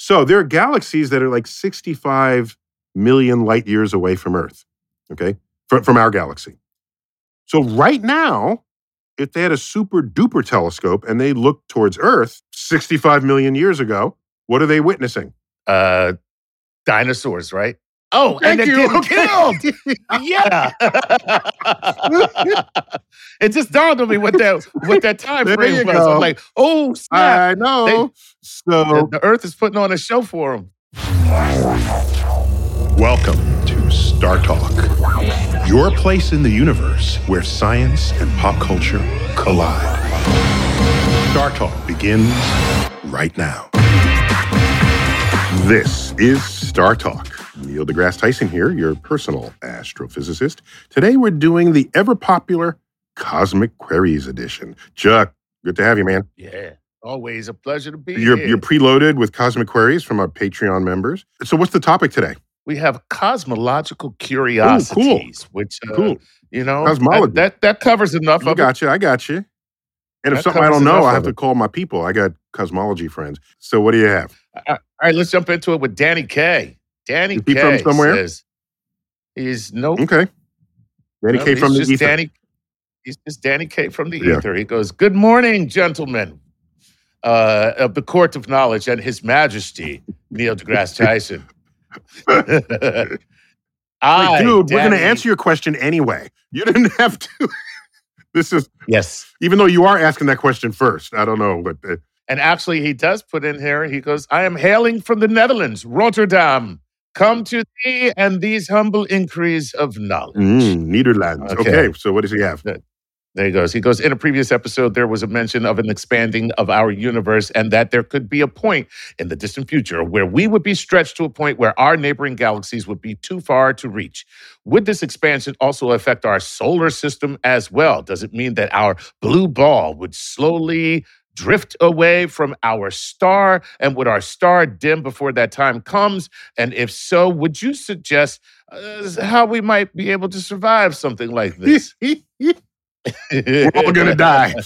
So there are galaxies that are like 65 million light years away from Earth, okay, from our galaxy. So right now, if they had a super duper telescope and they looked towards Earth 65 million years ago, what are they witnessing? Dinosaurs, right? Oh, Thank and you. they're getting Okay. killed. Yeah. It just dawned on me what that time There frame you was. go. I'm like, oh, snap. I know. The Earth is putting on a show for them. Welcome to Star Talk, your place in the universe where science and pop culture collide. Star Talk begins right now. This is Star Talk. Neil deGrasse Tyson here, your personal astrophysicist. Today we're doing the ever-popular Cosmic Queries edition. Chuck, good to have you, man. Yeah, always a pleasure to be here. You're preloaded with Cosmic Queries from our Patreon members. So what's the topic today? We have cosmological curiosities, which, you know, Cosmology. that covers enough of it. I got you. And if That something I covers don't know, enough I of have to it. call my people. I got cosmology friends. So what do you have? All right, let's jump into it with Danny K. Danny Is he K from somewhere? says he's nope. Okay. Danny No, K from the he's just ether. He's just Danny K from the Yeah. ether. He goes, "Good morning, gentlemen of the court of knowledge and His Majesty Neil deGrasse Tyson." Like, dude, we're going to Danny- answer your question anyway. You didn't have to. This is, Yes. even though you are asking that question first. I don't know, but And actually, he does put in here, he goes, "I am hailing from the Netherlands, Rotterdam. Come to thee and these humble inquiries of knowledge." Netherlands. Okay, so what does he have? There he goes. He goes, "In a previous episode, there was a mention of an expanding of our universe and that there could be a point in the distant future where we would be stretched to a point where our neighboring galaxies would be too far to reach. Would this expansion also affect our solar system as well? Does it mean that our blue ball would slowly drift away from our star? And would our star dim before that time comes? And if so, would you suggest how we might be able to survive something like this?" We're all going to die.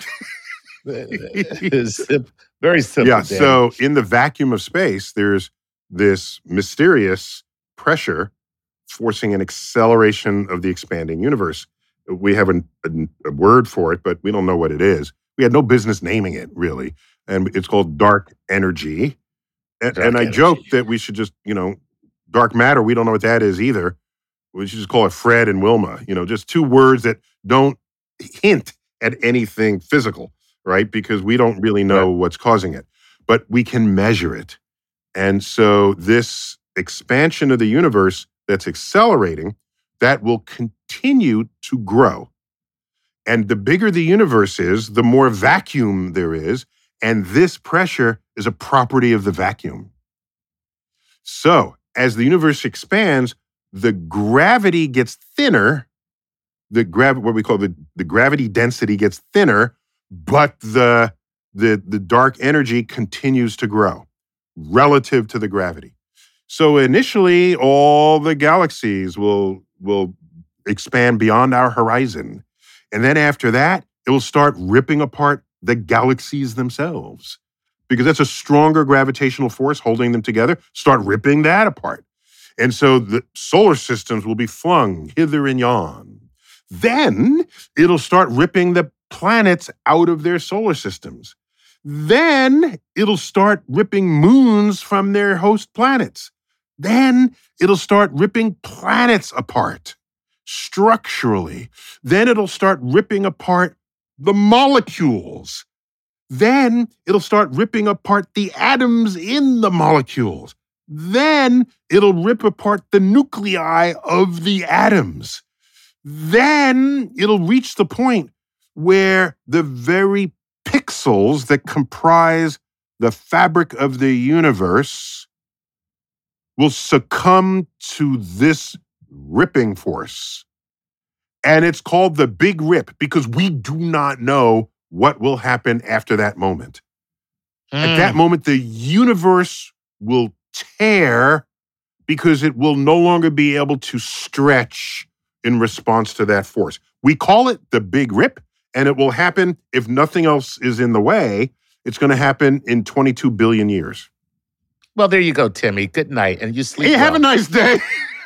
It's very simple. Yeah, Danny. so in the vacuum of space, there's this mysterious pressure forcing an acceleration of the expanding universe. We have a word for it, but we don't know what it is. We had no business naming it, really. And it's called dark energy. And I joke that we should just, dark matter, we don't know what that is either. We should just call it Fred and Wilma, just two words that don't hint at anything physical, right? Because we don't really know what's causing it, but we can measure it. And so this expansion of the universe that's accelerating, that will continue to grow. And the bigger the universe is, the more vacuum there is, and this pressure is a property of the vacuum. So as the universe expands, the gravity gets thinner. What we call the gravity density gets thinner, but the dark energy continues to grow relative to the gravity. So initially, all the galaxies will expand beyond our horizon. And then after that, it will start ripping apart the galaxies themselves, because that's a stronger gravitational force holding them together. Start ripping that apart. And so the solar systems will be flung hither and yon. Then it'll start ripping the planets out of their solar systems. Then it'll start ripping moons from their host planets. Then it'll start ripping planets apart structurally. Then it'll start ripping apart the molecules. Then it'll start ripping apart the atoms in the molecules. Then it'll rip apart the nuclei of the atoms. Then it'll reach the point where the very pixels that comprise the fabric of the universe will succumb to this ripping force. And it's called the Big Rip because we do not know what will happen after that moment. At that moment, the universe will tear because it will no longer be able to stretch in response to that force. We call it the Big Rip, and it will happen if nothing else is in the way. It's going to happen in 22 billion years. Well, there you go, Timmy. Good night, and you sleep Hey, have a well. nice day.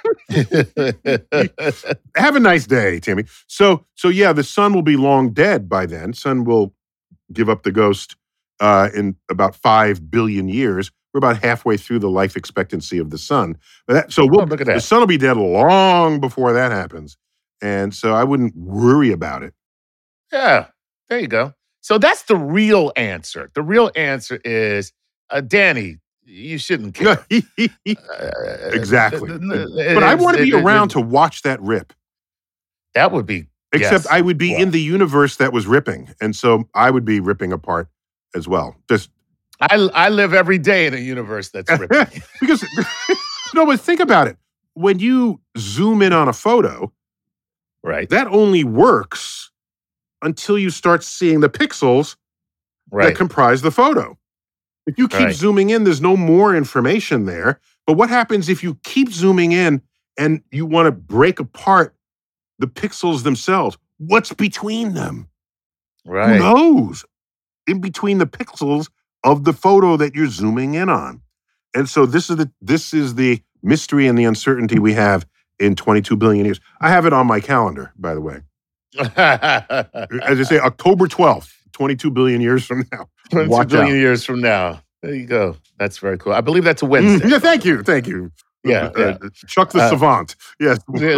Have a nice day, Timmy. So yeah, the sun will be long dead by then. Sun will give up the ghost in about 5 billion years. We're about halfway through the life expectancy of the sun. Oh, look at The that. sun will be dead long before that happens. And so I wouldn't worry about it. Yeah, there you go. So that's the real answer. The real answer is, Danny, you shouldn't care. Exactly. But I It's- want to be it- around to watch that rip. That would be, Except yes. I would be Well, in the universe that was ripping. And so I would be ripping apart as well. Just I live every day in a universe that's ripping. because, no, but think about it. When you zoom in on a photo, Right, that only works until you start seeing the pixels that right. comprise the photo. If you keep Right. zooming in, there's no more information there. But what happens if you keep zooming in and you want to break apart the pixels themselves? What's between them? Right. Who knows? In between the pixels of the photo that you're zooming in on. And so this is the mystery and the uncertainty we have in 22 billion years. I have it on my calendar, by the way. As I say, October 12th, 22 billion years from now. 22 Watch billion out. years from now. There you go. That's very cool. I believe that's a Wednesday. Yeah, thank you. Thank you. Yeah, Chuck the savant. Yes.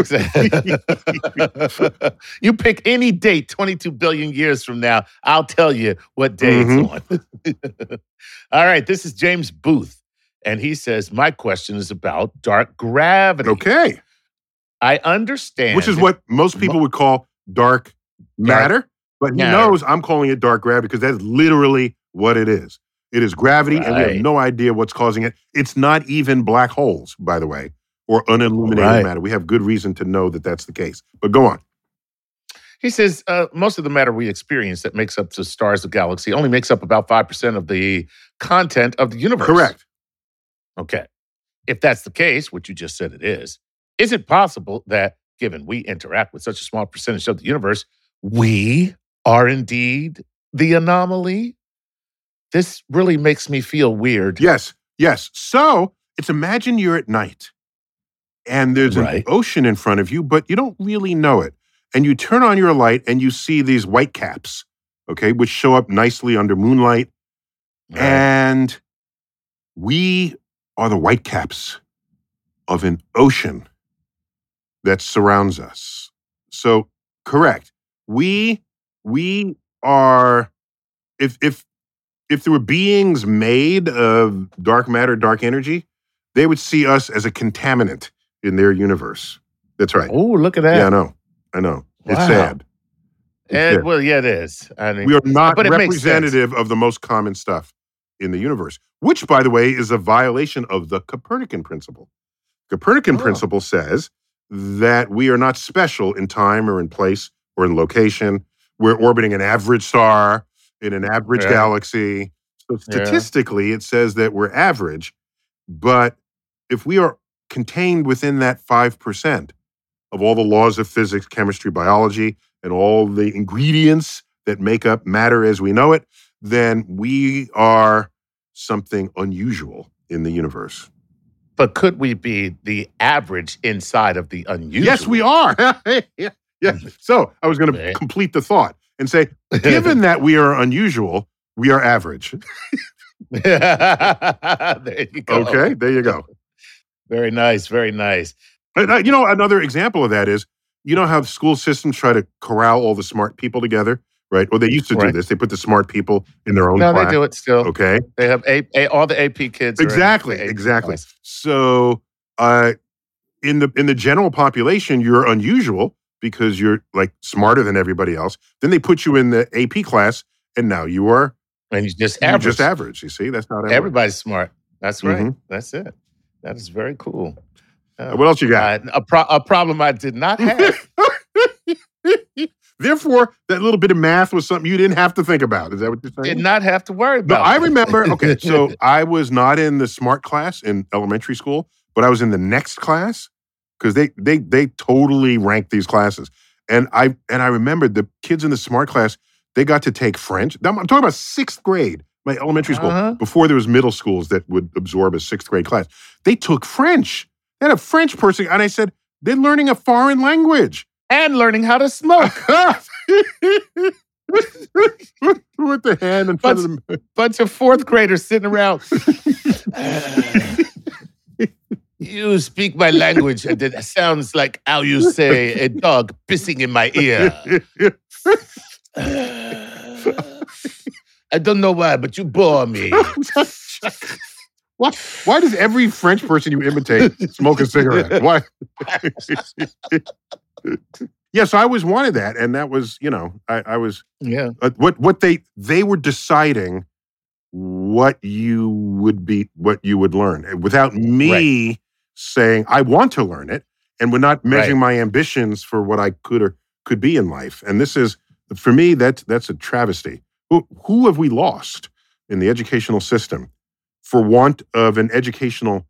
You pick any date 22 billion years from now, I'll tell you what day it's on. All right, this is James Booth, and he says, my question is about dark gravity. Okay. I understand. Which is what most people would call dark matter, but he matter. knows I'm calling it dark gravity because that's literally what it is. It is gravity, and we have Right. no idea what's causing it. It's not even black holes, by the way, or unilluminated Right. matter. We have good reason to know that that's the case. But go on. He says, most of the matter we experience that makes up the stars of galaxy only makes up about 5% of the content of the universe. Correct. Okay. If that's the case, which you just said it is it possible that, given we interact with such a small percentage of the universe, we are indeed the anomaly? This really makes me feel weird. Yes. Yes. So it's imagine you're at night and there's an Right. ocean in front of you, but you don't really know it. And you turn on your light and you see these white caps, okay, which show up nicely under moonlight. Right. And we are the white caps of an ocean that surrounds us. So, correct. We are, if there were beings made of dark matter, dark energy, they would see us as a contaminant in their universe. That's right. Oh, look at that. Yeah, I know. It's Wow. sad. It's sad. Well, yeah, it is. I mean, We are not but it makes sense. representative of the most common stuff in the universe, which, by the way, is a violation of the Copernican principle. Copernican Oh. principle says that we are not special in time or in place or in location. We're orbiting an average star in an average Yeah. galaxy. So statistically, it says that we're average. But if we are contained within that 5% of all the laws of physics, chemistry, biology, and all the ingredients that make up matter as we know it, then we are something unusual in the universe. But could we be the average inside of the unusual? Yes, we are. Yeah. So I was going to Okay. complete the thought and say, given that we are unusual, we are average. There you go. Okay, there you go. Very nice. Very nice. And, another example of that is, you know how school systems try to corral all the smart people together, right? Well, they used to do Right. this. They put the smart people in their own No, class. they do it still. Okay. They have all the AP kids. are in Exactly, the AP exactly. class. So, in the general population, you're unusual because you're like smarter than everybody else. Then they put you in the AP class, and now you are And you just you're average. just average. You see, that's not average. Everybody's smart. That's right. Mhm. That's it. That is very cool. What else you got? A problem I did not have. Therefore, that little bit of math was something you didn't have to think about. Is that what you're saying? Did not have to worry No, about. I remember. Okay, so I was not in the smart class in elementary school, but I was in the next class because they totally ranked these classes, and I remembered the kids in the smart class. They got to take French. I'm talking about 6th grade. my elementary school, Uh-huh. before there was middle schools that would absorb a 6th grade class, they took French. They had a French person, and I said, they're learning a foreign language. And learning how to smoke. With the hand in front of them. Bunch of 4th graders sitting around. You speak my language, and it sounds like how you say a dog pissing in my ear. I don't know why, but you bore me. Why does every French person you imitate smoke a cigarette? Why? Yeah, so I always wanted that, and that was, I was Yeah. what they were deciding what you would learn without me saying I want to learn it, and we're not measuring my ambitions for what I could or could be in life. And this is, for me, that's a travesty. Who have we lost in the educational system for want of an educational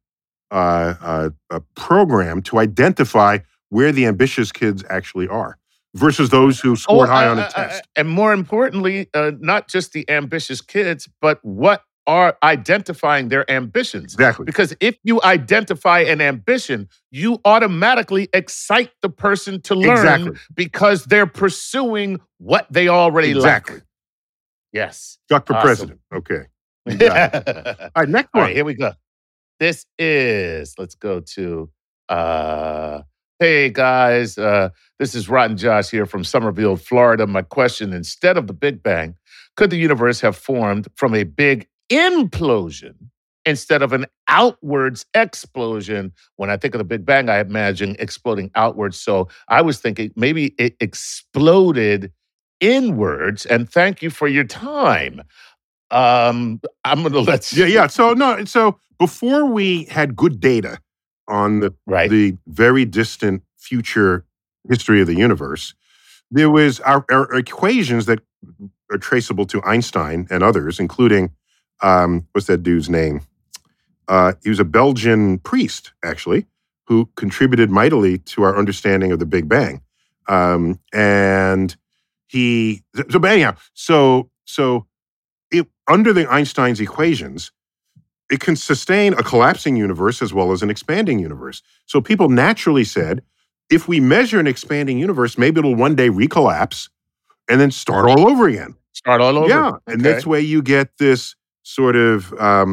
program to identify where the ambitious kids actually are versus those who scored high on a test? And more importantly, not just the ambitious kids, but what are identifying their ambitions. Exactly. Because if you identify an ambition, you automatically excite the person to learn because they're pursuing what they already lack. Yes. Duck for president. Okay. All right, next one. All right, here we go. This is, let's go to, hey guys, this is Rotten Josh here from Somerville, Florida. My question, instead of the Big Bang, could the universe have formed from a big implosion instead of an outwards explosion? When I think of the Big Bang, I imagine exploding outwards. So I was thinking maybe it exploded inwards. And thank you for your time. I'm going to let you. Yeah. So before we had good data on the very distant future history of the universe, there was our equations that are traceable to Einstein and others, including, what's that dude's name? He was a Belgian priest, actually, who contributed mightily to our understanding of the Big Bang. Under the Einstein's equations, it can sustain a collapsing universe as well as an expanding universe. So people naturally said, if we measure an expanding universe, maybe it'll one day recollapse and then start all over again. Start all over. Yeah, and that's why you get this sort of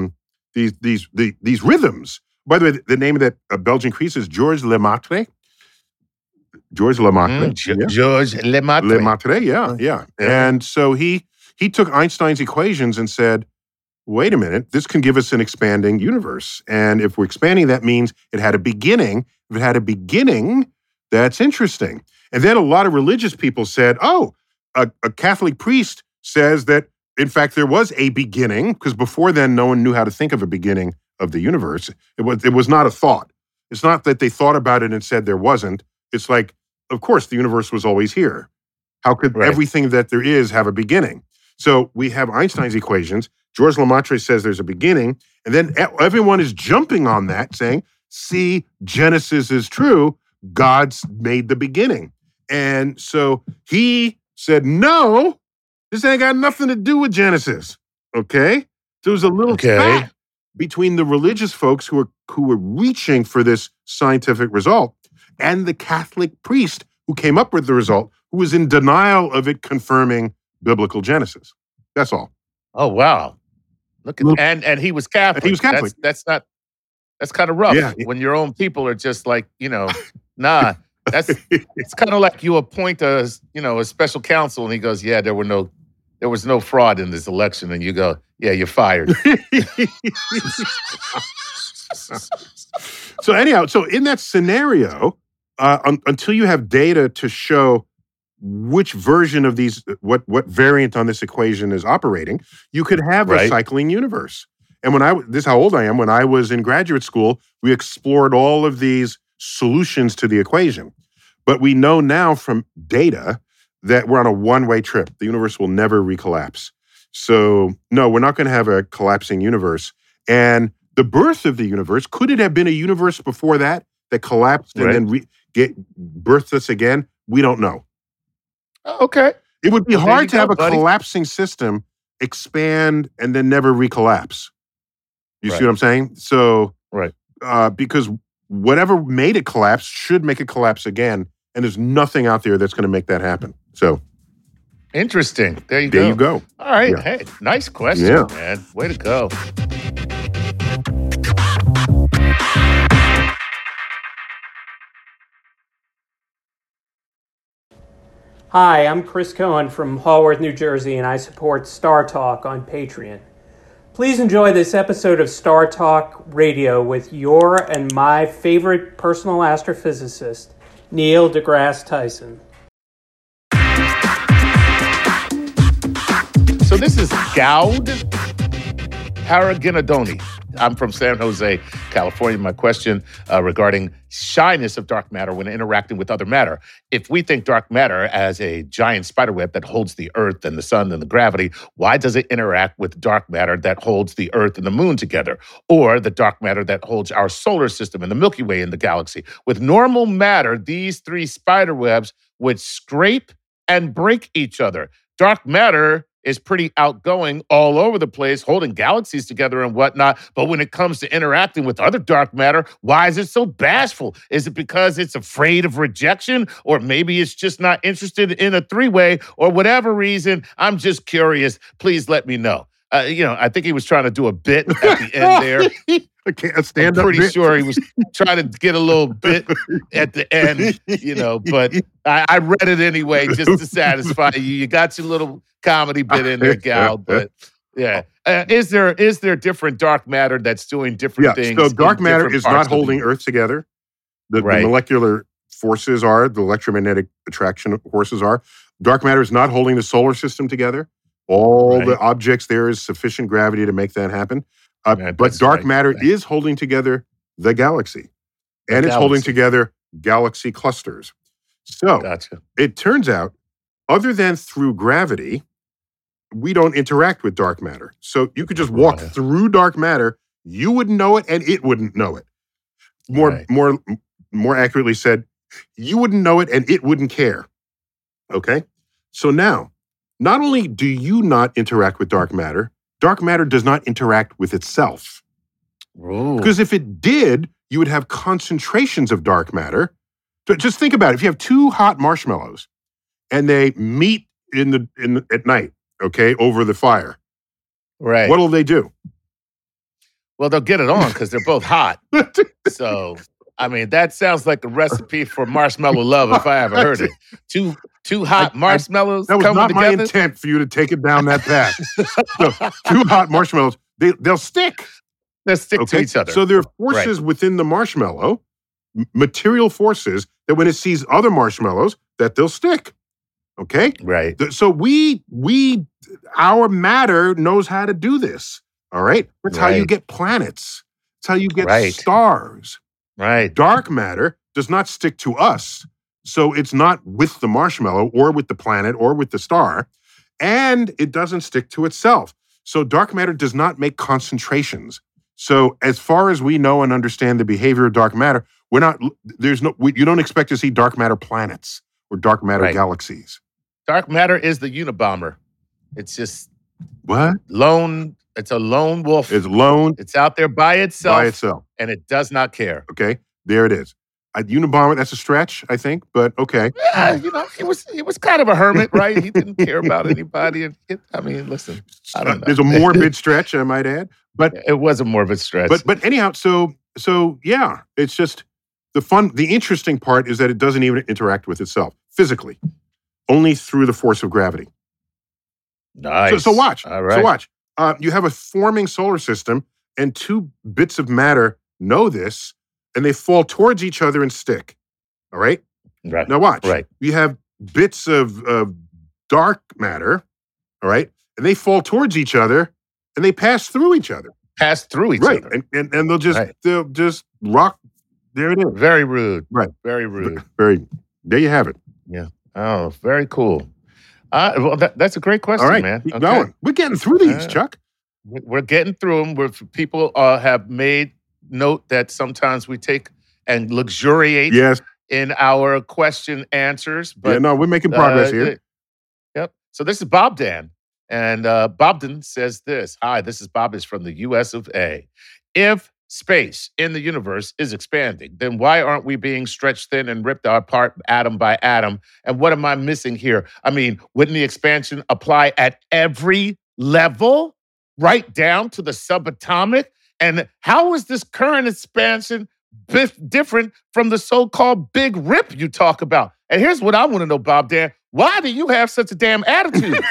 these rhythms. By the way, the name of that Belgian priest is Georges Lemaitre. Georges Lemaitre. Georges Lemaitre. Lemaitre, yeah. And so he took Einstein's equations and said, wait a minute, this can give us an expanding universe. And if we're expanding, that means it had a beginning. If it had a beginning, that's interesting. And then a lot of religious people said, a Catholic priest says that, in fact, there was a beginning, because before then, no one knew how to think of a beginning of the universe. It was not a thought. It's not that they thought about it and said there wasn't. It's like, of course, the universe was always here. How could everything that there is have a beginning? So we have Einstein's equations. Georges Lemaitre says there's a beginning, and then everyone is jumping on that, saying, see, Genesis is true. God's made the beginning. And so he said, no, this ain't got nothing to do with Genesis. Okay? There was a little spat between the religious folks who were reaching for this scientific result and the Catholic priest who came up with the result, who was in denial of it confirming biblical Genesis. That's all. Oh, wow. Look at and he was Catholic. He was Catholic. That's kind of rough when your own people are just like, nah. It's kind of like you appoint a special counsel and he goes, yeah, there was no fraud in this election, and you go, yeah, you're fired. So anyhow, in that scenario, until you have data to show which version of these, what variant on this equation is operating, you could have a cycling universe. And this is how old I am, when I was in graduate school, we explored all of these solutions to the equation. But we know now from data that we're on a one-way trip. The universe will never recollapse. So no, we're not going to have a collapsing universe. And the birth of the universe, could it have been a universe before that collapsed and then birthed us again? We don't know. Okay. It would be hard to have a collapsing system expand, and then never recollapse. You see Right. what I'm saying? So, Right. because whatever made it collapse should make it collapse again, and there's nothing out there that's going to make that happen. So Interesting. There you there go. you go. All right. Yeah. Hey, nice question, Yeah. man. Way to go. Hi, I'm Chris Cohen from Haworth, New Jersey, and I support Star Talk on Patreon. Please enjoy this episode of Star Talk Radio with your and my favorite personal astrophysicist, Neil deGrasse Tyson. So this is Gaud Paraginodoni. I'm from San Jose, California. My question regarding shyness of dark matter when interacting with other matter. If we think dark matter as a giant spiderweb that holds the Earth and the sun and the gravity, why does it interact with dark matter that holds the Earth and the moon together? Or the dark matter that holds our solar system and the Milky Way in the galaxy? With normal matter, these three spiderwebs would scrape and break each other. Dark matter is pretty outgoing all over the place, holding galaxies together and whatnot. But when it comes to interacting with other dark matter, why is it so bashful? Is it because it's afraid of rejection? Or maybe it's just not interested in a three-way or whatever reason? I'm just curious. Please let me know. I think he was trying to do a bit at the end there. I can't stand I'm up. pretty sure he was trying to get a little bit at the end, but I read it anyway just to satisfy you. You got your little comedy bit in there, Gal, but yeah. Is there different dark matter that's doing different things? So dark in matter different is parts not of the holding universe? Earth together. The Right. molecular forces are, the electromagnetic attraction forces are. Dark matter is not holding the solar system together. All Right. the objects there is sufficient gravity to make that happen. Yeah, But that's dark right. matter Right. is holding together the galaxy. The And it's holding galaxy. together galaxy clusters. So Gotcha. it turns out, other than through gravity, we don't interact with dark matter. So you could just walk Right. through dark matter, you wouldn't know it, and it wouldn't know it. Right. More accurately said, you wouldn't know it and it wouldn't care. Okay? So now, not only do you not interact with dark matter does not interact with itself. Ooh. Because if it did, you would have concentrations of dark matter. So just think about it. If you have two hot marshmallows and they meet at night, okay, over the fire, Right. what'll they do? Well, they'll get it on because they're both hot. So, I mean, that sounds like a recipe for marshmallow love if I ever heard it. Two hot marshmallows That was coming not my together. intent for you to take it down that path. So, two hot marshmallows, they'll stick. They'll stick to Okay? each other. So there are forces within the marshmallow, material forces, that when it sees other marshmallows, that they'll stick. Okay? Right. So our matter knows how to do this. All right? That's how you Right. get planets. That's how you get Right. stars. Right. Dark matter does not stick to us. So it's not with the marshmallow or with the planet or with the star. And it doesn't stick to itself. So dark matter does not make concentrations. So as far as we know and understand the behavior of dark matter, you don't expect to see dark matter planets or dark matter Right. galaxies. Dark matter is the Unabomber. It's just What? lone. It's a lone wolf. It's lone It's out there by itself, by itself. and it does not care. Okay? There it is. Unabomber, that's a stretch, I think, but okay. Yeah, he was kind of a hermit, right? He didn't care about anybody. Listen, I don't know. There's a morbid stretch, I might add. But It was a morbid stretch. But anyhow, so yeah, it's just the interesting part is that it doesn't even interact with itself physically, only through the force of gravity. nice. So watch. All right. So watch. You have a forming solar system, and two bits of matter know this, and they fall towards each other and stick. All right. Right. Now watch. Right. You have bits of dark matter. All right, and they fall towards each other, and they pass through each other. Pass through each Right, other. and they'll just rock. There it is. Very rude. Right. Very rude. Very. There you have it. Oh, very cool. Well, that's a great question, All right, man. keep Okay. going. We're getting through these, Chuck. We're getting through them. People have made note that sometimes we take and luxuriate Yes. in our question answers. But Yeah. No, we're making progress here. Yep. So this is Bob Dan, And Bobden says this. Hi, this is Bob. Is from the US of A. If space in the universe is expanding, then why aren't we being stretched thin and ripped apart atom by atom? And what am I missing here? I mean, wouldn't the expansion apply at every level, right down to the subatomic? And how is this current expansion different from the so-called big rip you talk about? And here's what I want to know, Bob Dan. Why do you have such a damn attitude?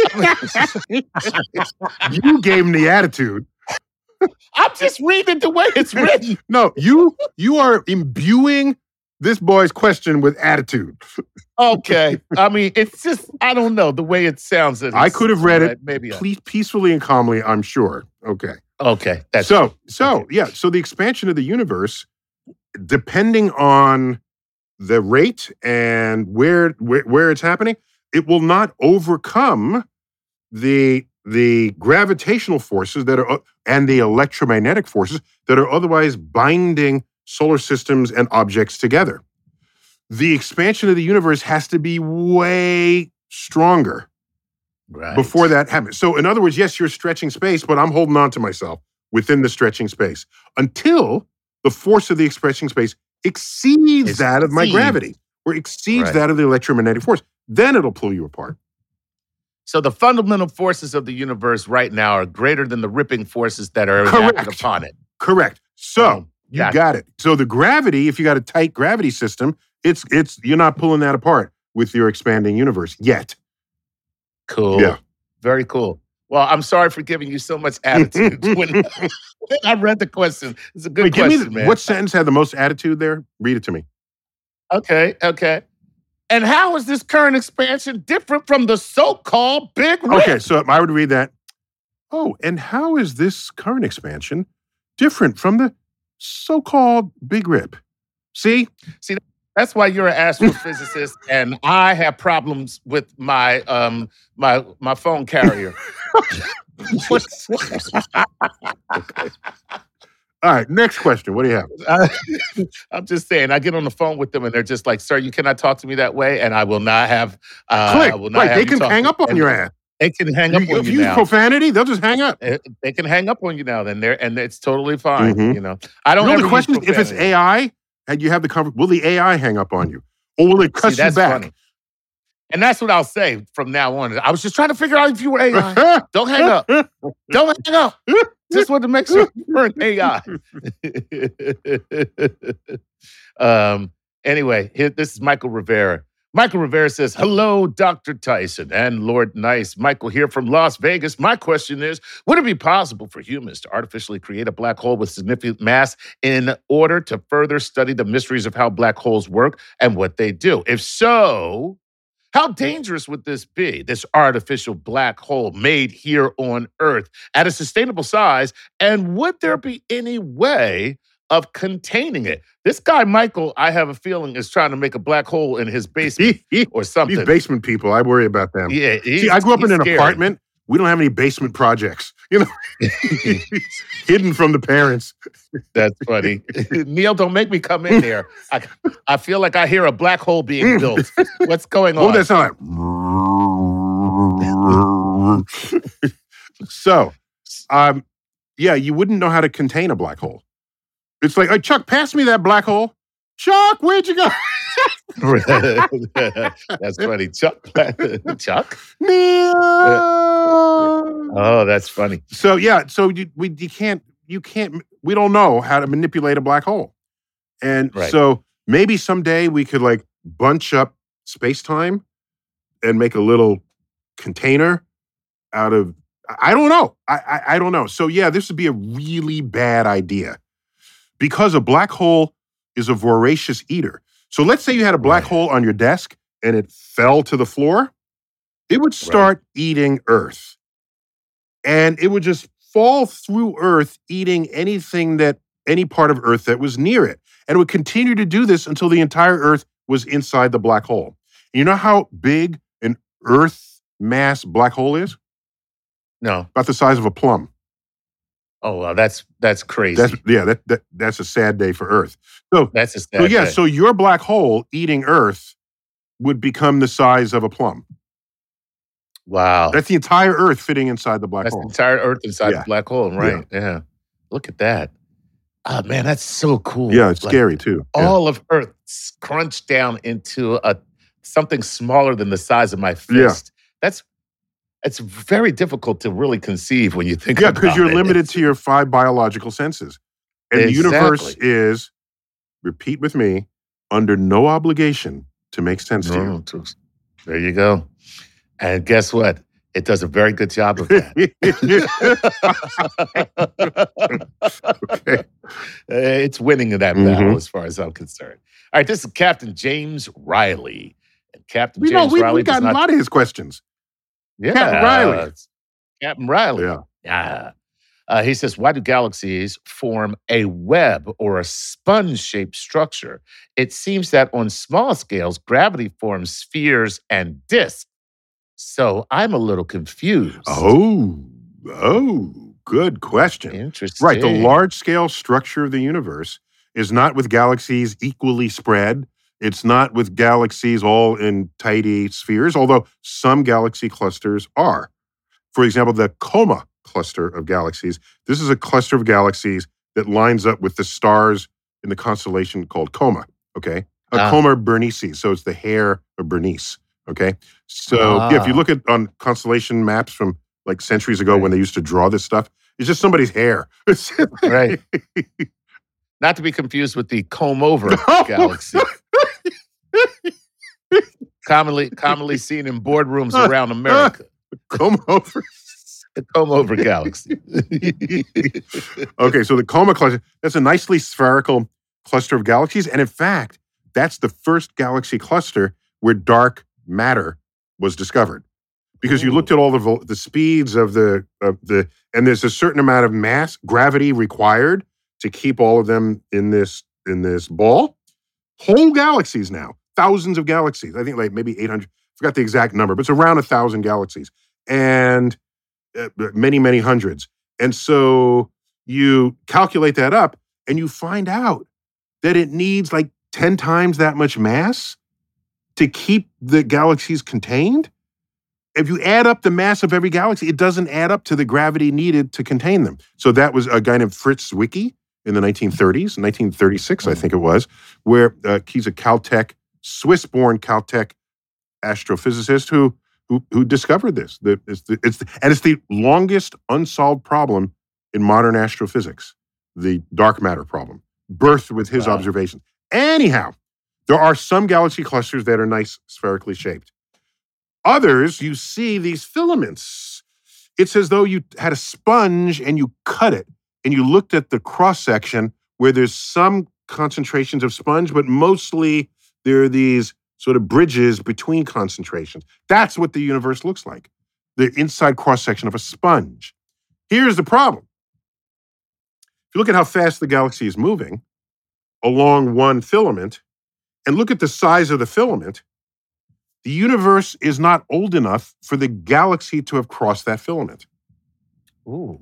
You gave him the attitude. I'm just reading the way it's written. No, you are imbuing this boy's question with attitude. Okay. I mean, it's just, I don't know, the way it sounds. I could have read it maybe peacefully and calmly, I'm sure. Okay. Okay. So the expansion of the universe, depending on the rate and where it's happening, it will not overcome the gravitational forces that are and the electromagnetic forces that are otherwise binding solar systems and objects together. The expansion of the universe has to be way stronger before that happens. So in other words, yes, you're stretching space, but I'm holding on to myself within the stretching space until the force of the stretching space exceeds that of my gravity or exceeds that of the electromagnetic force. Then it'll pull you apart. So the fundamental forces of the universe right now are greater than the ripping forces that are acting upon it. Correct. So you got it. So the gravity, if you got a tight gravity system, it's you're not pulling that apart with your expanding universe yet. Cool. Yeah. Very cool. Well, I'm sorry for giving you so much attitude. When I read the question, it's a good question, man. What sentence had the most attitude there? Read it to me. Okay. And how is this current expansion different from the so-called big rip? Okay, so I would read that. Oh, and how is this current expansion different from the so-called big rip? See, that's why you're an astrophysicist, and I have problems with my my phone carrier. Okay. All right, next question. What do you have? I'm just saying, I get on the phone with them and they're just like, sir, you cannot talk to me that way, and I will not have Click. They can hang up on your ass. They can hang up on you If you use profanity, they'll just hang up. They can hang up on you now, and it's totally fine. Mm-hmm. You know, I don't. The question is, if it's AI and you have the conversation, will the AI hang up on you, or will it cuss you back? Funny. And that's what I'll say from now on. I was just trying to figure out if you were AI. Don't hang up. Don't hang up. Just want to make sure you weren't AI. Anyway, this is Michael Rivera. Michael Rivera says, hello, Dr. Tyson and Lord Nice. Michael here from Las Vegas. My question is, would it be possible for humans to artificially create a black hole with significant mass in order to further study the mysteries of how black holes work and what they do? If so, how dangerous would this be, this artificial black hole made here on Earth at a sustainable size? And would there be any way of containing it? This guy, Michael, I have a feeling, is trying to make a black hole in his basement or something. These basement people, I worry about them. Yeah, see, I grew up in an apartment. We don't have any basement projects, hidden from the parents. That's funny. Neil, don't make me come in there. I feel like I hear a black hole being built. What's going on? Oh, that sound like. So, you wouldn't know how to contain a black hole. It's like, hey, Chuck, pass me that black hole. Chuck, where'd you go? That's funny. Chuck? Neil! Oh, that's funny. So, we don't know how to manipulate a black hole. And so maybe someday we could like bunch up space-time and make a little container out of, I don't know. I don't know. So this would be a really bad idea because a black hole is a voracious eater. So let's say you had a black hole on your desk and it fell to the floor. It would start eating Earth. And it would just fall through Earth, eating any part of Earth that was near it. And it would continue to do this until the entire Earth was inside the black hole. And you know how big an Earth mass black hole is? No. About the size of a plum. Oh, wow, that's crazy. That's a sad day for Earth. So that's a sad day. So your black hole eating Earth would become the size of a plum. Wow. That's the entire Earth fitting inside the black That's the hole. entire Earth inside Yeah. the black hole, right? Yeah. Look at that. Oh, man, that's so cool. Yeah, it's Like, scary too. Yeah. all of Earth crunched down into something smaller than the size of my Yeah. fist. It's very difficult to really conceive when you think about it. because you're limited to your 5 biological senses. And the universe Exactly. is, repeat with me, under no obligation to make sense to No, there you go. And guess what? It does a very good job of that. you. Okay. It's winning that Mhm. battle as far as I'm concerned. All right, this is Captain James Riley. And Captain We know James we've Riley does gotten a not... lot of his questions. Yeah, Captain Riley. it's Captain Riley. Yeah. Yeah. He says, why do galaxies form a web or a sponge-shaped structure? It seems that on small scales, gravity forms spheres and disks. So I'm a little confused. Oh, good question. Interesting. Right, the large-scale structure of the universe is not with galaxies equally spread. It's not with galaxies all in tidy spheres, although some galaxy clusters are. For example, the Coma cluster of galaxies. This is a cluster of galaxies that lines up with the stars in the constellation called Coma, okay? Coma Berenices, so it's the hair of Bernice, okay? So if you look at on constellation maps from like centuries ago when they used to draw this stuff, it's just somebody's hair. Right. Not to be confused with the comb-over galaxy. commonly seen in boardrooms around America. Comb over. The comb-over galaxy. Okay, so the Coma cluster, that's a nicely spherical cluster of galaxies. And in fact, that's the first galaxy cluster where dark matter was discovered. Because you looked at all the speeds of the and there's a certain amount of mass, gravity required to keep all of them in this ball. Whole galaxies now, thousands of galaxies. I think like maybe 800, forgot the exact number, but it's around 1,000 galaxies. And many, many hundreds. And so you calculate that up and you find out that it needs like 10 times that much mass to keep the galaxies contained. If you add up the mass of every galaxy, it doesn't add up to the gravity needed to contain them. So that was a guy named Fritz Zwicky in the 1930s, 1936, I think it was, where he's a Caltech, Swiss-born Caltech astrophysicist who discovered this. It's the longest unsolved problem in modern astrophysics, the dark matter problem, birthed with his observations. Anyhow, there are some galaxy clusters that are nice spherically shaped. Others, you see these filaments. It's as though you had a sponge and you cut it and you looked at the cross-section where there's some concentrations of sponge, but mostly there are these sort of bridges between concentrations. That's what the universe looks like, the inside cross-section of a sponge. Here's the problem. If you look at how fast the galaxy is moving along one filament and look at the size of the filament, the universe is not old enough for the galaxy to have crossed that filament. Ooh.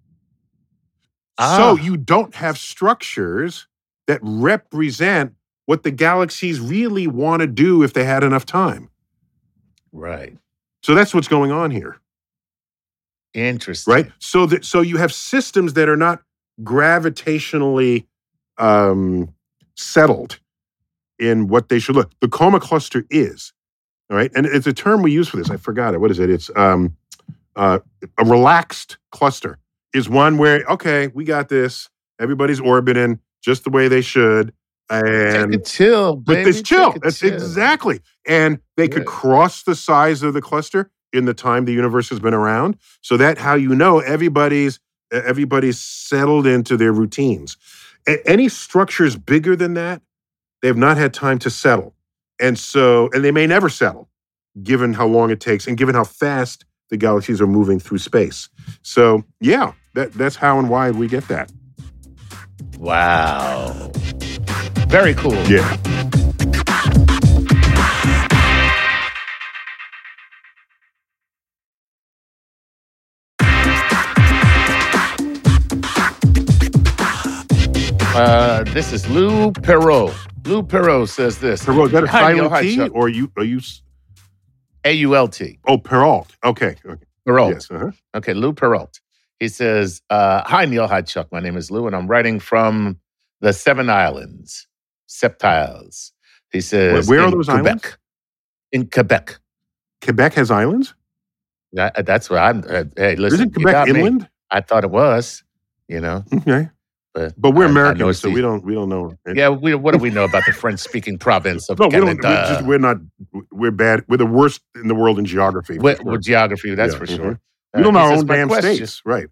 So you don't have structures that represent what the galaxies really want to do if they had enough time. Right. So that's what's going on here. Interesting. Right? So you have systems that are not gravitationally settled in what they should look. The Coma cluster is, all right? And it's a term we use for this. I forgot it. What is it? It's a relaxed cluster is one where, okay, we got this. Everybody's orbiting just the way they should. And Take a chill, baby. with this chill. Take a That's chill. exactly. And they could cross the size of the cluster in the time the universe has been around. So that how you know everybody's settled into their routines. Any structures bigger than that, they have not had time to settle. And they may never settle, given how long it takes and given how fast the galaxies are moving through space. So yeah, that's how and why we get that. Wow. Very cool. Yeah. This is Lou Perot. Lou Perot says this. Perot, is that a Hi, Neil. silent Hi, T Chuck. or are you A-U-L-T. Oh, Peralt. Okay. Peralt. Yes. Uh-huh. Okay, Lou Peralt. He says, hi, Neil. Hi, Chuck. My name is Lou, and I'm writing from the Seven Islands, Septiles. He says, Where are those Quebec. islands? In Quebec. Quebec has islands? That's what I'm. Hey, listen. Isn't Quebec inland? I thought it was, Okay. But we're I know Americans, it's so we don't know. Yeah, what do we know about the French-speaking province of No, we Canada? don't. We're bad. We're the worst in the world in geography. With geography, that's for sure. We don't know our He says, own my damn question- states, right?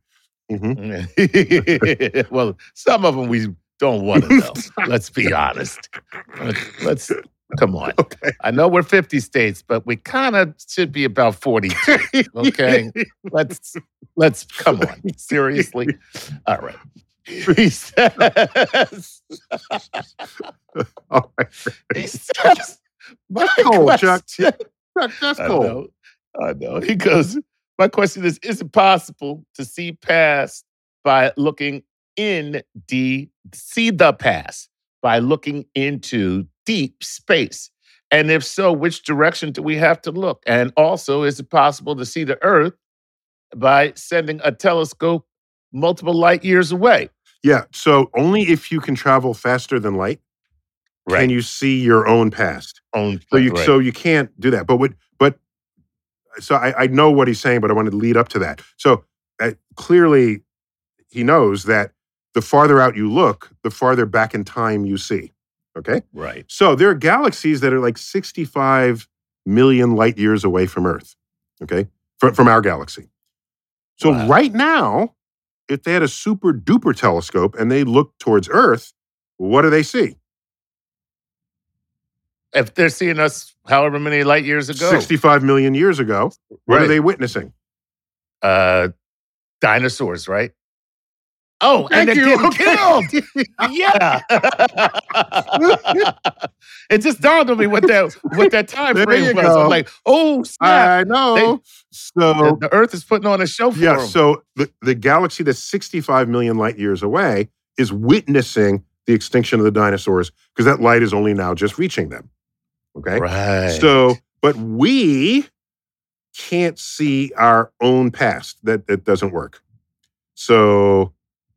Mhm. Well, some of them we don't want to know. Let's be honest. Let's come on. Okay. I know we're 50 states, but we kind of should be about 42. Okay, let's come on. Seriously. All right. He says. All right. He says. My Cold, Chuck. question- That's cold. I know. He goes, my question is it possible to see past by looking see the past by looking into deep space? And if so, which direction do we have to look? And also, is it possible to see the Earth by sending a telescope multiple light years away? Yeah. So only if you can travel faster than light can you see your own past. So you can't do that. So I know what he's saying, but I wanted to lead up to that. So clearly, he knows that the farther out you look, the farther back in time you see. Okay? Right. So there are galaxies that are like 65 million light years away from Earth. Okay? From our galaxy. So right now, if they had a super duper telescope and they look towards Earth, what do they see? If they're seeing us however many light years ago. 65 million years ago, what are Right. they witnessing? Dinosaurs, right? Oh, Thank and they're you. getting killed. Yeah. It just dawned on me what that time There frame you was. go. I'm like, oh, snap. I know. The Earth is putting on a show for Yeah, them. so the galaxy that's 65 million light years away is witnessing the extinction of the dinosaurs because that light is only now just reaching them. Okay? Right. So, but we can't see our own past. That doesn't work. So,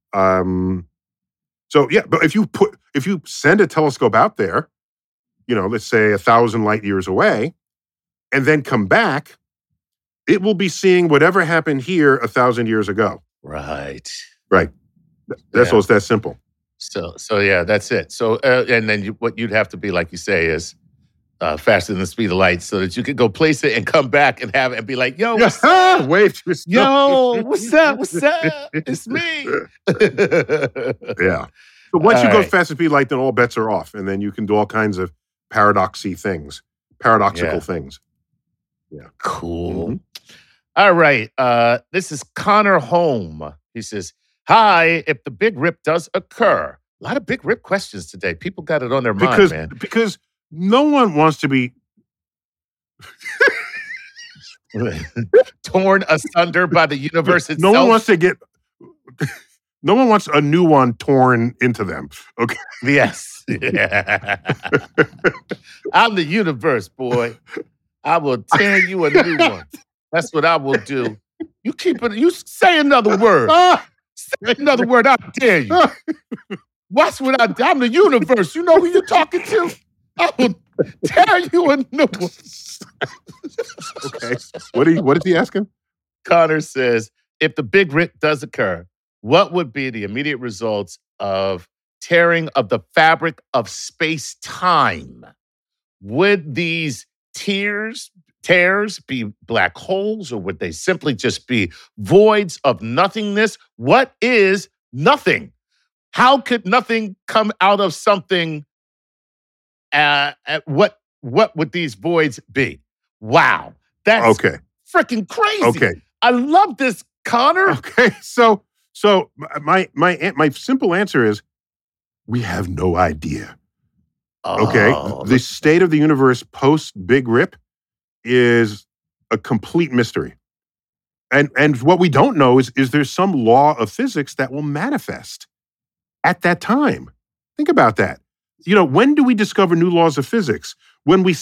yeah, but if you send a telescope out there, let's say 1,000 light years away, and then come back, it will be seeing whatever happened here 1,000 years ago. Right. Right. That's Yeah. all. It's that simple. So yeah, that's it. So, and then what you'd have to be, like you say, is faster than the speed of light so that you could go place it and come back and have it and be like, yo, what's up? Wait. Yo, what's up? What's up? It's me. Yeah. So once you All go right. faster speed light, then all bets are off, and then you can do all kinds of paradoxical things. Cool. Mhm. All right. This is Connor Holm. He says, hi, if the big rip does occur. A lot of big rip questions today. People got it on their mind, man. Because no one wants to be Torn asunder by the universe itself. no one wants a new one torn into them. Okay. Yes. I'm the universe, boy. I will tear you a new one. That's what I will do. You keep it. You say another word. Say another word. I dare you. Watch what I do. I'm the universe. You know who you're talking to? I will tear you a new one. Okay. What is he asking? Connor says, if the big rip does occur, what would be the immediate results of tearing of the fabric of space-time? Would these tears tears be black holes, or would they simply just be voids of nothingness? What is nothing? How could nothing come out of something? What would these voids be? Wow, that's Okay. freaking crazy. Okay. I love this, Connor. Okay. So my simple answer is we have no idea. Okay. Oh, The state of the universe post Big Rip is a complete mystery. And what we don't know is there's some law of physics that will manifest at that time. Think about that. When do we discover new laws of physics? When we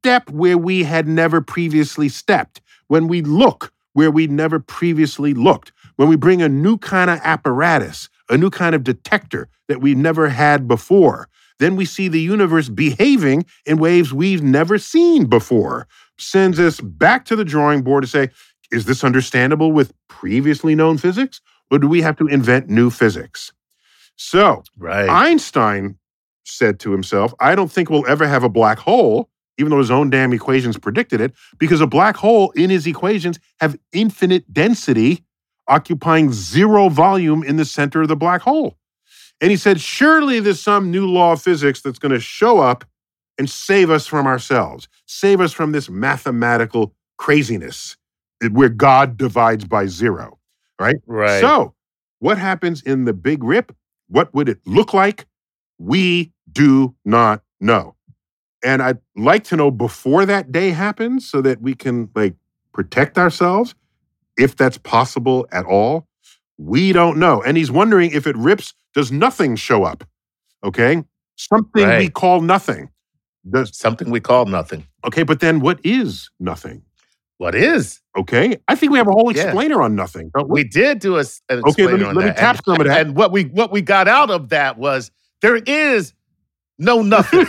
step where we had never previously stepped, when we look where we never previously looked, when we bring a new kind of apparatus, a new kind of detector that we never had before, then we see the universe behaving in ways we've never seen before. Sends us back to the drawing board to say, is this understandable with previously known physics, or do we have to invent new physics? So Right. Einstein said to himself, I don't think we'll ever have a black hole, even though his own damn equations predicted it, because a black hole in his equations have infinite density, occupying zero volume in the center of the black hole. And he said, surely there's some new law of physics that's going to show up and save us from ourselves, save us from this mathematical craziness where God divides by zero, right? Right. So what happens in the Big Rip? What would it look like? We do not know. And I'd like to know before that day happens so that we can protect ourselves, if that's possible at all. We don't know. And he's wondering if it rips, does nothing show up? Okay? Something we Right. call nothing. Something we call nothing. Okay, but then what is nothing? What is? Okay? I think we have a whole Yeah. explainer on nothing. don't we? We did do an Okay, explainer on let me that. tap some of that. And what we got out of that was there is no nothing.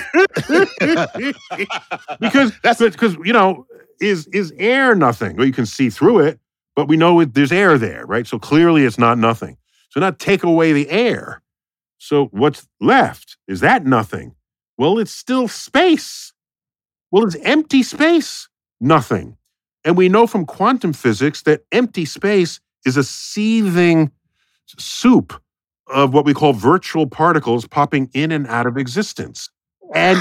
because is air nothing? Well, you can see through it, but we know there's air there, right? So clearly it's not nothing. So not take away the air. So what's left? Is that nothing? Well, it's still space. Well, it's empty space. Nothing. And we know from quantum physics that empty space is a seething soup of what we call virtual particles popping in and out of existence. And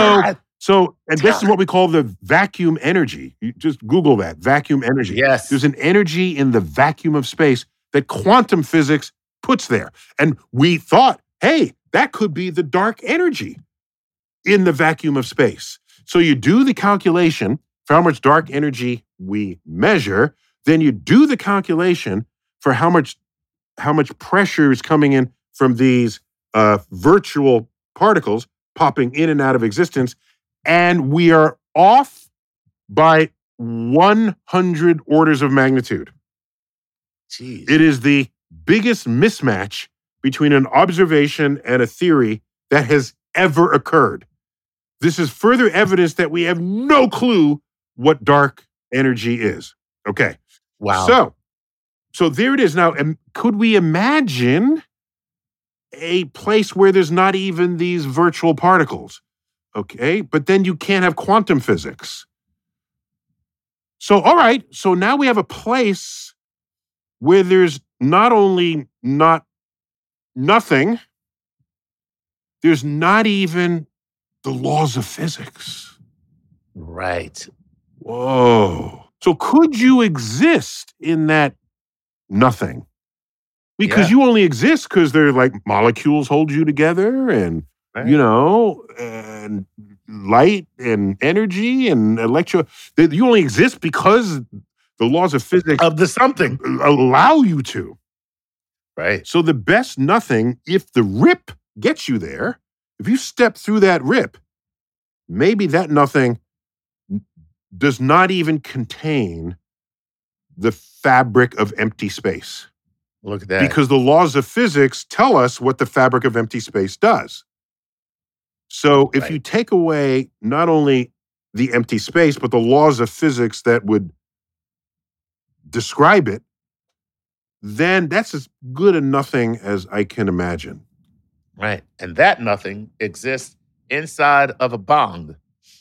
this is what we call the vacuum energy. You just Google that, vacuum energy. Yes. There's an energy in the vacuum of space that quantum physics puts there. And we thought, hey, that could be the dark energy in the vacuum of space. So you do the calculation for how much dark energy we measure, then you do the calculation for how much pressure is coming in from these virtual particles popping in and out of existence, and we are off by 100 orders of magnitude. Jeez. It is the biggest mismatch between an observation and a theory that has ever occurred. This is further evidence that we have no clue what dark energy is. Okay. Wow. So there it is. Now, could we imagine a place where there's not even these virtual particles? Okay, but then you can't have quantum physics. So, all right, so now we have a place where there's not only not nothing, there's not even the laws of physics. Right. Whoa. So could you exist in that nothing? Because Yeah. you only exist because they're like molecules hold you together and, Right. and light and energy and you only exist because the laws of physics Of the something. allow you to. Right. So the best nothing, if the rip gets you there, if you step through that rip, maybe that nothing does not even contain the fabric of empty space. Look at that. Because the laws of physics tell us what the fabric of empty space does. So if Right. you take away not only the empty space, but the laws of physics that would describe it, then that's as good a nothing as I can imagine. Right. And that nothing exists inside of a bong.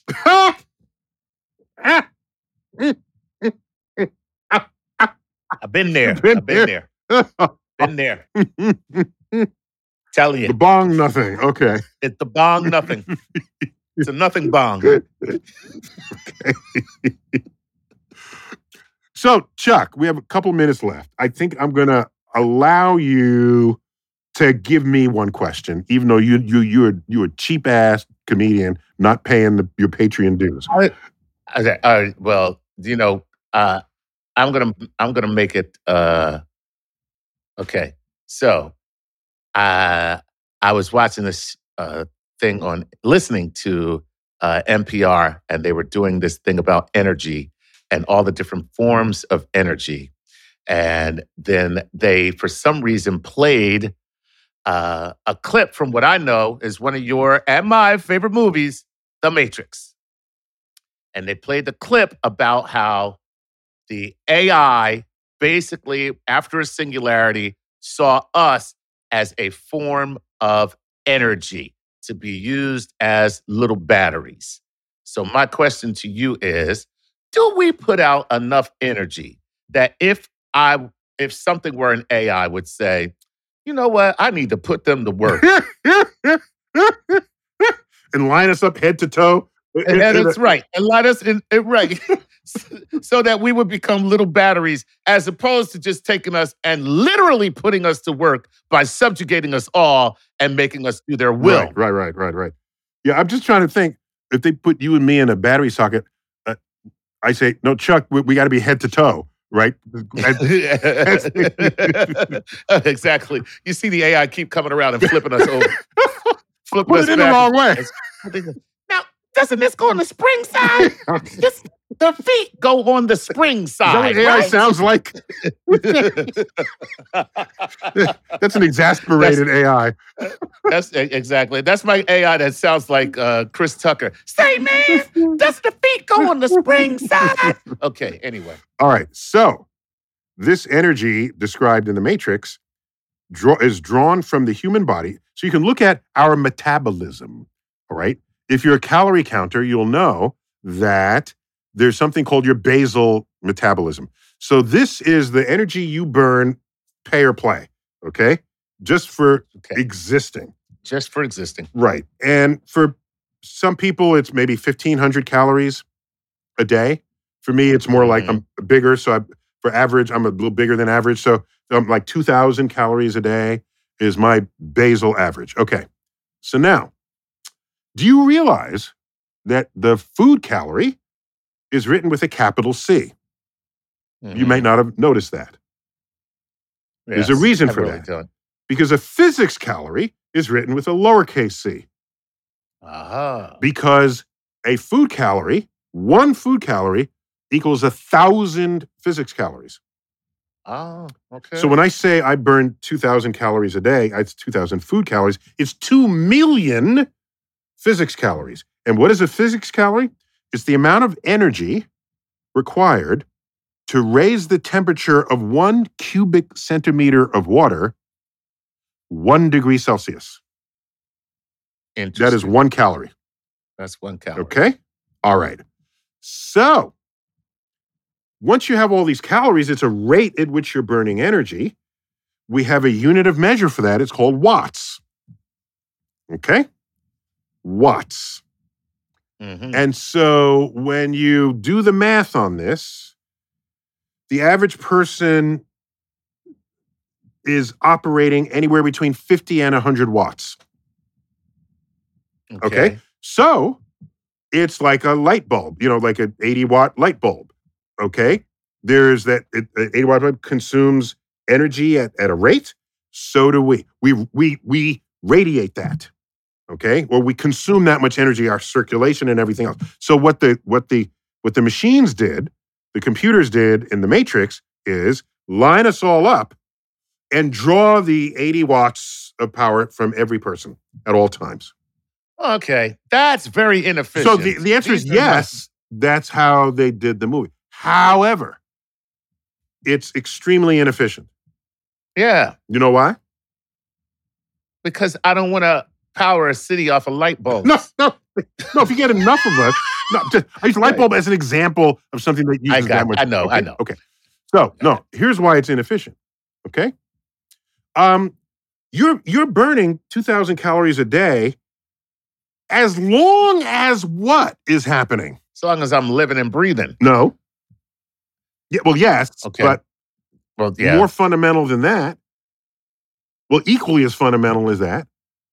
I've been there. Been I've been there. Been there. Tell The you. bong nothing. Okay. It's the bong nothing. It's a nothing bong. So, Chuck, we have a couple minutes left. I think I'm going to allow you to give me one question, even though you're a cheap ass comedian not paying your Patreon dues. Okay, well, I'm gonna make it. Okay, so I was watching this thing listening to NPR, and they were doing this thing about energy and all the different forms of energy. And then they, for some reason, played a clip from what I know is one of your and my favorite movies, The Matrix. And they played the clip about how the AI basically, after a singularity, saw us as a form of energy to be used as little batteries. So my question to you is, do we put out enough energy that if something were an AI would say, you know what, I need to put them to work. And line us up head to toe. And that's right. And line us in right. So that we would become little batteries, as opposed to just taking us and literally putting us to work by subjugating us all and making us do their will. Right. Yeah, I'm just trying to think, if they put you and me in a battery socket, I say, no, Chuck, we got to be head to toe, right? Exactly. You see the AI keep coming around and flipping us over. Put it in the wrong way. Now, doesn't this go on the spring side? The feet go on the spring side. Is that what AI sounds like? That's an exasperated AI. That's exactly. That's my AI that sounds like Chris Tucker. Say, man, does the feet go on the spring side? Okay, anyway. All right. So this energy described in the Matrix is drawn from the human body. So you can look at our metabolism. All right. If you're a calorie counter, you'll know that there's something called your basal metabolism. So this is the energy you burn, pay or play, okay? Just for existing. Just for existing. Right. And for some people, it's maybe 1,500 calories a day. For me, it's more like I'm bigger. So for average, I'm a little bigger than average. So I'm like 2,000 calories a day is my basal average. Okay. So now, do you realize that the food calorie is written with a capital C? You may not have noticed that. Yes, There's a reason I for really that. don't. Because a physics calorie is written with a lowercase c. Because a food calorie, one food calorie equals 1,000 physics calories. Oh, okay. So when I say I burn 2,000 calories a day, it's 2,000 food calories. It's 2 million physics calories. And what is a physics calorie? It's the amount of energy required to raise the temperature of 1 cubic centimeter of water 1 degree Celsius. That is 1 calorie. That's 1 calorie. Okay? All right. So, once you have all these calories, it's a rate at which you're burning energy. We have a unit of measure for that. It's called watts. Okay? Watts. And so when you do the math on this, the average person is operating anywhere between 50 and 100 watts. Okay? So it's like a light bulb, like an 80-watt light bulb. Okay? There's that 80-watt bulb consumes energy at a rate. So do we. We radiate that. Okay, or we consume that much energy, our circulation and everything else. So what the machines did, the computers did in the Matrix is line us all up and draw the 80 watts of power from every person at all times. Okay, that's very inefficient. So the answer is yes, that's how they did the movie. However, it's extremely inefficient. Yeah. You know why? Because I don't want to power a city off a light bulb. No. If you get enough of us, I use light bulb as an example of something that uses that much. I know. Okay. So here's why it's inefficient. Okay. You're burning 2,000 calories a day as long as what is happening? As long as I'm living and breathing. No. Yeah. Well, yes. Okay. But more fundamental than that. Well, equally as fundamental as that.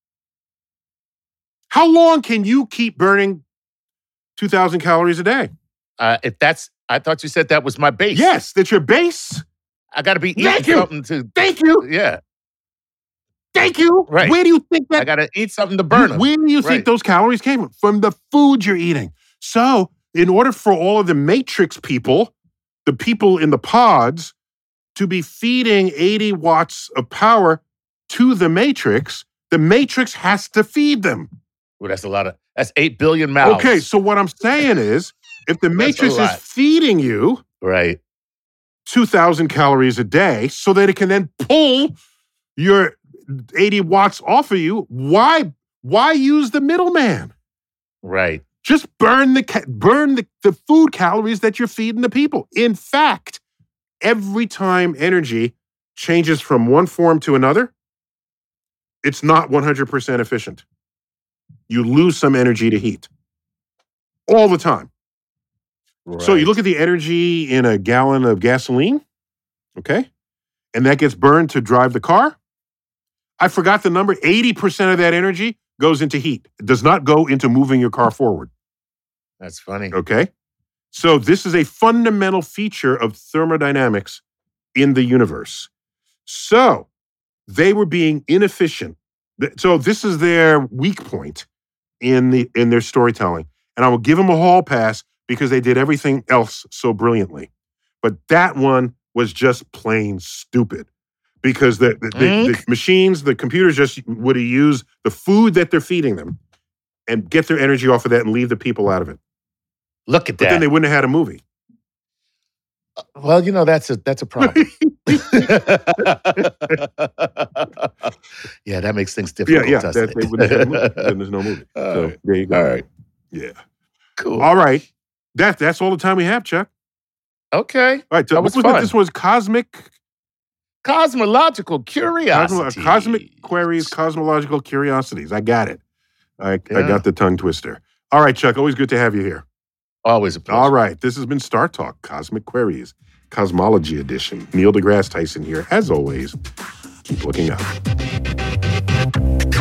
How long can you keep burning 2,000 calories a day? I thought you said that was my base. Yes, that's your base. I got to be eating something to. Thank you. Yeah. Thank you. Right. Where do you think that? I got to eat something to burn them. Where do you Right. think those calories came from? From the food you're eating. So, in order for all of the Matrix people, the people in the pods, to be feeding 80 watts of power to the Matrix has to feed them. Well, that's a lot of. That's 8 billion mouths. Okay, so what I'm saying is, if the Matrix is lot. feeding you Right. 2,000 calories a day so that it can then pull your 80 watts off of you, why use the middleman? Right. Just burn the food calories that you're feeding the people. In fact, every time energy changes from one form to another, it's not 100% efficient. You lose some energy to heat all the time. Right. So you look at the energy in a gallon of gasoline, okay? And that gets burned to drive the car. I forgot the number. 80% of that energy goes into heat. It does not go into moving your car forward. That's funny. Okay? So this is a fundamental feature of thermodynamics in the universe. So they were being inefficient. So this is their weak point in their storytelling. And I will give them a hall pass because they did everything else so brilliantly. But that one was just plain stupid. Because the machines, the computers just would have used the food that they're feeding them and get their energy off of that and leave the people out of it. Look at But that. then they wouldn't have had a movie. Well, that's a problem. Yeah, that makes things difficult. Yeah. doesn't They it? wouldn't have had a movie. Then there's no movie. All So right. there you go. All right. Yeah. Cool. All right. That's all the time we have, Chuck. Okay. All right. So That what was was fun. this was Cosmological curiosity. Cosmic Queries, Cosmological Curiosities. I got it. I Yeah. got the tongue twister. All right, Chuck. Always good to have you here. Always a pleasure. All right. This has been Star Talk, Cosmic Queries, Cosmology Edition. Neil deGrasse Tyson here. As always, keep looking up.